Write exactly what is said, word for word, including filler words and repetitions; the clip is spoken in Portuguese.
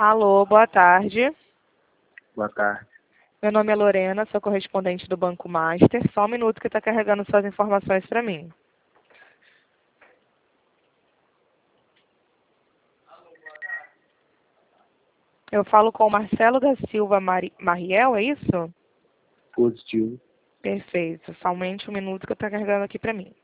Alô, boa tarde. Boa tarde. Meu nome é Lorena, sou correspondente do Banco Master. Só um minuto que está carregando suas informações para mim. Eu falo com o Marcelo da Silva Mari... Mariel, é isso? Positivo. Perfeito. Somente um minuto que está carregando aqui para mim.